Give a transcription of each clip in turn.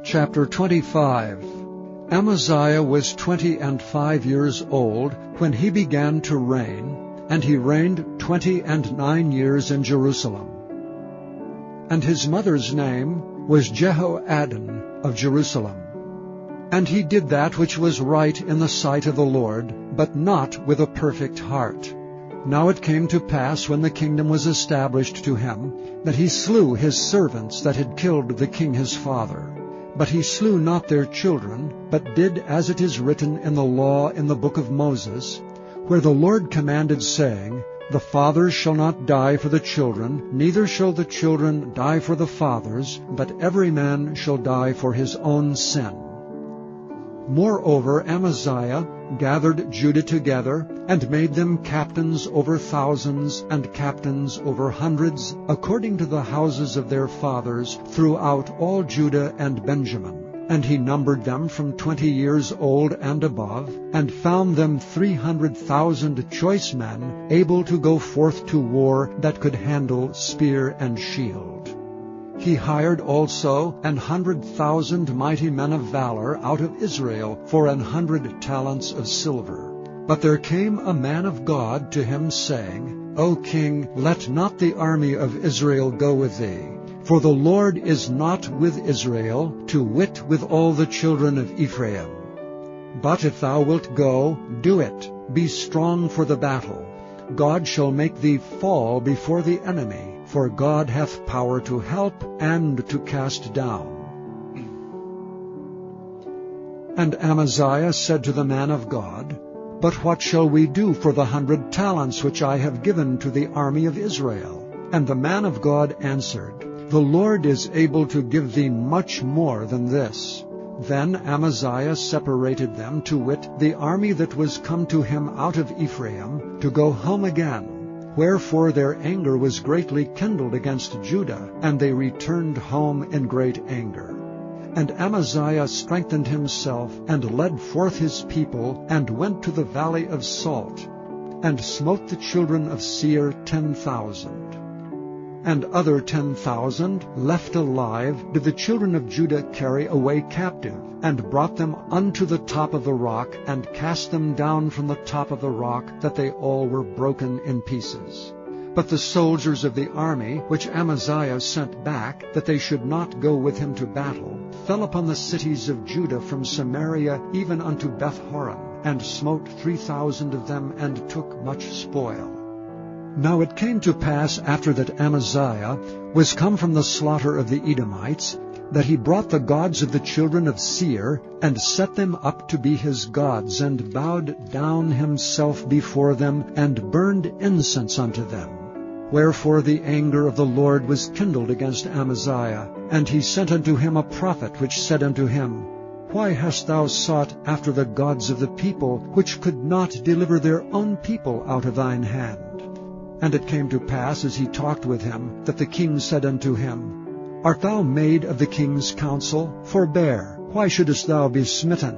Chapter 25. Amaziah was 25 years old when he began to reign, and he reigned 29 years in Jerusalem. And his mother's name was Jehoaddin of Jerusalem. And he did that which was right in the sight of the Lord, but not with a perfect heart. Now it came to pass, when the kingdom was established to him, that he slew his servants that had killed the king his father. But he slew not their children, but did as it is written in the law in the book of Moses, where the Lord commanded, saying, The fathers shall not die for the children, neither shall the children die for the fathers, but every man shall die for his own sin. Moreover, Amaziah gathered Judah together, and made them captains over thousands, and captains over hundreds, according to the houses of their fathers, throughout all Judah and Benjamin. And he numbered them from 20 years old and above, and found them 300,000 choice men, able to go forth to war, that could handle spear and shield. He hired also 100,000 mighty men of valor out of Israel for 100 talents of silver. But there came a man of God to him, saying, O king, let not the army of Israel go with thee. For the Lord is not with Israel, to wit with all the children of Ephraim. But if thou wilt go, do it. Be strong for the battle. God shall make thee fall before the enemy, for God hath power to help and to cast down. And Amaziah said to the man of God, But what shall we do for the 100 talents which I have given to the army of Israel? And the man of God answered, The Lord is able to give thee much more than this. Then Amaziah separated them, to wit, the army that was come to him out of Ephraim, to go home again. Wherefore their anger was greatly kindled against Judah, and they returned home in great anger. And Amaziah strengthened himself, and led forth his people, and went to the valley of Salt, and smote the children of Seir 10,000. And other 10,000 left alive did the children of Judah carry away captive, and brought them unto the top of the rock, and cast them down from the top of the rock, that they all were broken in pieces. But the soldiers of the army, which Amaziah sent back, that they should not go with him to battle, fell upon the cities of Judah from Samaria even unto Beth-horon, and smote 3,000 of them, and took much spoil. Now it came to pass, after that Amaziah was come from the slaughter of the Edomites, that he brought the gods of the children of Seir, and set them up to be his gods, and bowed down himself before them, and burned incense unto them. Wherefore the anger of the Lord was kindled against Amaziah, and he sent unto him a prophet, which said unto him, Why hast thou sought after the gods of the people, which could not deliver their own people out of thine hand? And it came to pass, as he talked with him, that the king said unto him, Art thou made of the king's counsel? Forbear. Why shouldest thou be smitten?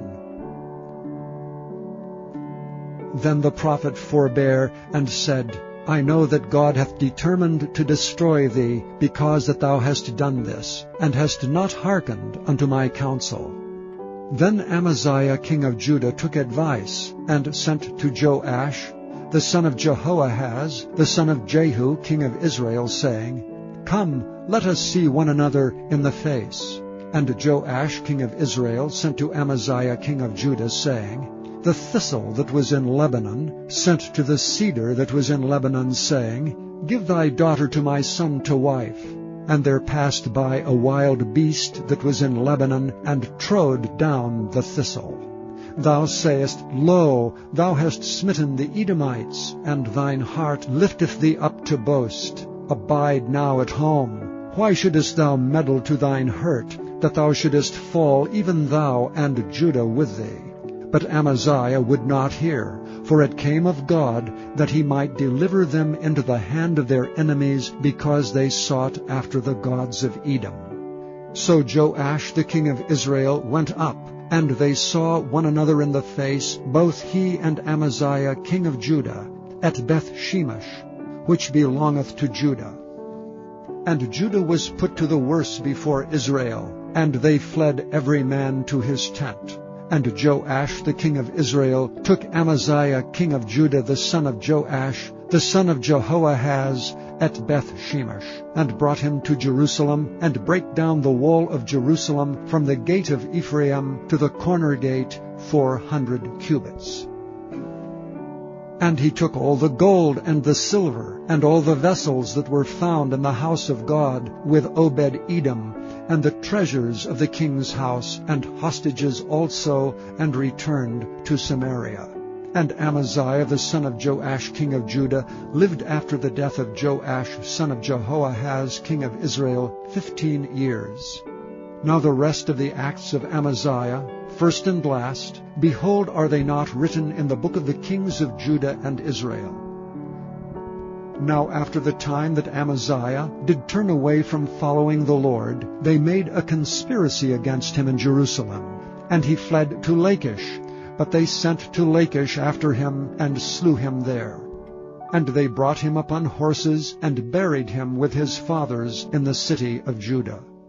Then the prophet forbare, and said, I know that God hath determined to destroy thee, because that thou hast done this, and hast not hearkened unto my counsel. Then Amaziah king of Judah took advice, and sent to Joash, the son of Jehoahaz, the son of Jehu, king of Israel, saying, Come, let us see one another in the face. And Joash, king of Israel, sent to Amaziah, king of Judah, saying, The thistle that was in Lebanon sent to the cedar that was in Lebanon, saying, Give thy daughter to my son to wife. And there passed by a wild beast that was in Lebanon, and trode down the thistle. Thou sayest, Lo, thou hast smitten the Edomites, and thine heart lifteth thee up to boast. Abide now at home. Why shouldest thou meddle to thine hurt, that thou shouldest fall, even thou and Judah with thee? But Amaziah would not hear, for it came of God, that he might deliver them into the hand of their enemies, because they sought after the gods of Edom. So Joash the king of Israel went up, and they saw one another in the face, both he and Amaziah king of Judah, at Beth-shemesh, which belongeth to Judah. And Judah was put to the worse before Israel, And they fled every man to his tent. And Joash the king of Israel took Amaziah king of Judah the son of Joash, the son of Jehoahaz, at Beth-shemesh, and brought him to Jerusalem, and brake down the wall of Jerusalem from the gate of Ephraim to the corner gate 400 cubits. And he took all the gold and the silver, and all the vessels that were found in the house of God, with Obed-Edom, and the treasures of the king's house, and hostages also, and returned to Samaria. And Amaziah the son of Joash king of Judah lived after the death of Joash son of Jehoahaz king of Israel 15 years. Now the rest of the acts of Amaziah, first and last, behold, are they not written in the book of the kings of Judah and Israel? Now after the time that Amaziah did turn away from following the Lord, they made a conspiracy against him in Jerusalem. And he fled to Lachish, but they sent to Lachish after him, and slew him there. And they brought him upon horses, and buried him with his fathers in the city of Judah.